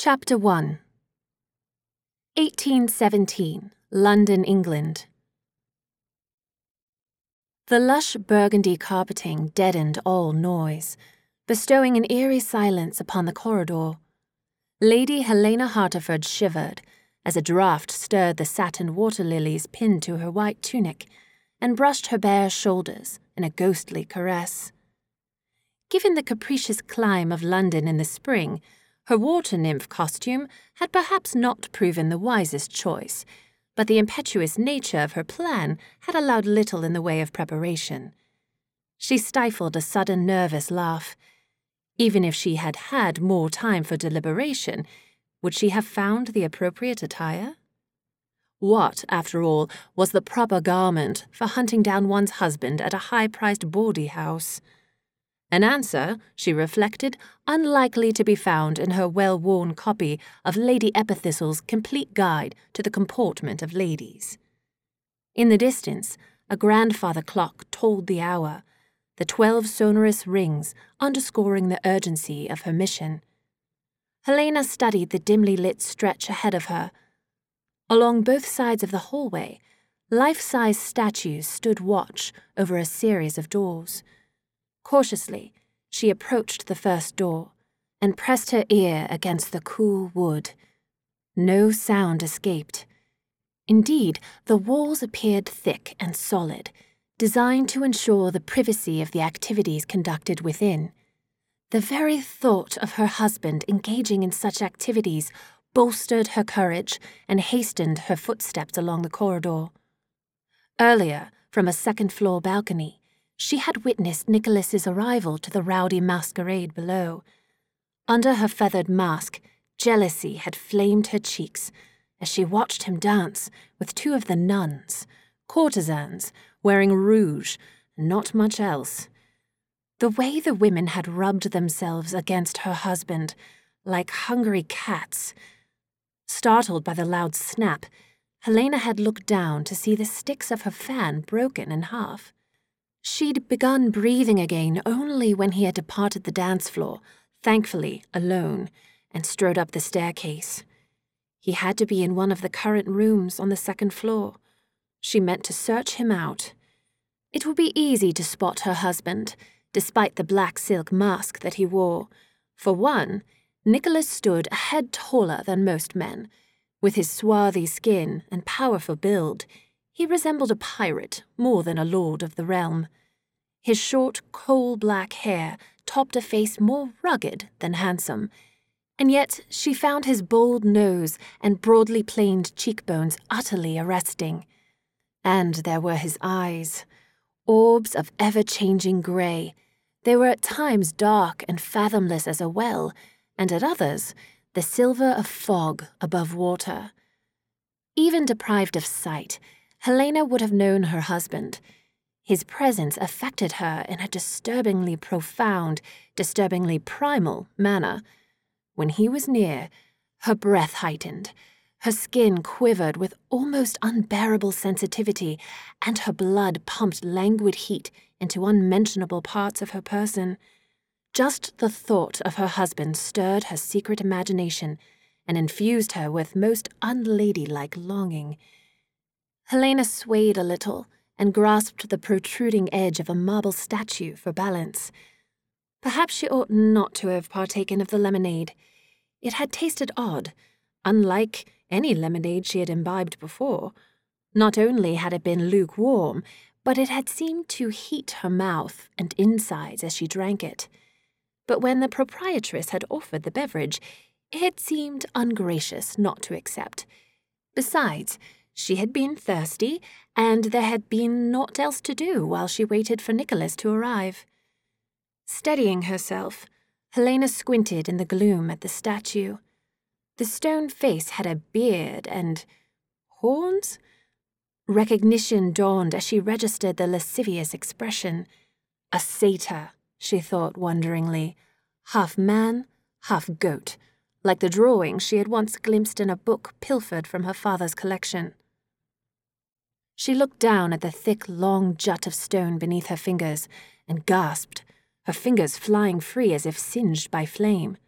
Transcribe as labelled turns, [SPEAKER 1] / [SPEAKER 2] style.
[SPEAKER 1] Chapter 1. 1817, London, England. The lush burgundy carpeting deadened all noise, bestowing an eerie silence upon the corridor. Lady Helena Harterford shivered as a draught stirred the satin water lilies pinned to her white tunic and brushed her bare shoulders in a ghostly caress. Given the capricious clime of London in the spring, her water nymph costume had perhaps not proven the wisest choice, but the impetuous nature of her plan had allowed little in the way of preparation. She stifled a sudden nervous laugh. Even if she had had more time for deliberation, would she have found the appropriate attire? What, after all, was the proper garment for hunting down one's husband at a high-priced bawdy house? An answer, she reflected, unlikely to be found in her well-worn copy of Lady Epithistle's Complete Guide to the Comportment of Ladies. In the distance, a grandfather clock tolled the hour, the 12 sonorous rings underscoring the urgency of her mission. Helena studied the dimly lit stretch ahead of her. Along both sides of the hallway, life-size statues stood watch over a series of doors. Cautiously, she approached the first door and pressed her ear against the cool wood. No sound escaped. Indeed, the walls appeared thick and solid, designed to ensure the privacy of the activities conducted within. The very thought of her husband engaging in such activities bolstered her courage and hastened her footsteps along the corridor. Earlier, from a second-floor balcony, she had witnessed Nicholas's arrival to the rowdy masquerade below. Under her feathered mask, jealousy had flamed her cheeks as she watched him dance with 2 of the nuns, courtesans, wearing rouge and not much else. The way the women had rubbed themselves against her husband, like hungry cats. Startled by the loud snap, Helena had looked down to see the sticks of her fan broken in half. She'd begun breathing again only when he had departed the dance floor, thankfully alone, and strode up the staircase. He had to be in one of the current rooms on the second floor. She meant to search him out. It would be easy to spot her husband, despite the black silk mask that he wore. For one, Nicholas stood a head taller than most men. With his swarthy skin and powerful build, he resembled a pirate more than a lord of the realm. His short, coal-black hair topped a face more rugged than handsome, and yet she found his bold nose and broadly planed cheekbones utterly arresting. And there were his eyes, orbs of ever-changing grey. They were at times dark and fathomless as a well, and at others, the silver of fog above water. Even deprived of sight, Helena would have known her husband. His presence affected her in a disturbingly profound, disturbingly primal manner. When he was near, her breath heightened, her skin quivered with almost unbearable sensitivity, and her blood pumped languid heat into unmentionable parts of her person. Just the thought of her husband stirred her secret imagination and infused her with most unladylike longing. Helena swayed a little and grasped the protruding edge of a marble statue for balance. Perhaps she ought not to have partaken of the lemonade. It had tasted odd, unlike any lemonade she had imbibed before. Not only had it been lukewarm, but it had seemed to heat her mouth and insides as she drank it. But when the proprietress had offered the beverage, it seemed ungracious not to accept. Besides, she had been thirsty, and there had been naught else to do while she waited for Nicholas to arrive. Steadying herself, Helena squinted in the gloom at the statue. The stone face had a beard and horns? Recognition dawned as she registered the lascivious expression. A satyr, she thought wonderingly, half man, half goat, like the drawing she had once glimpsed in a book pilfered from her father's collection. She looked down at the thick, long jut of stone beneath her fingers and gasped, her fingers flying free as if singed by flame.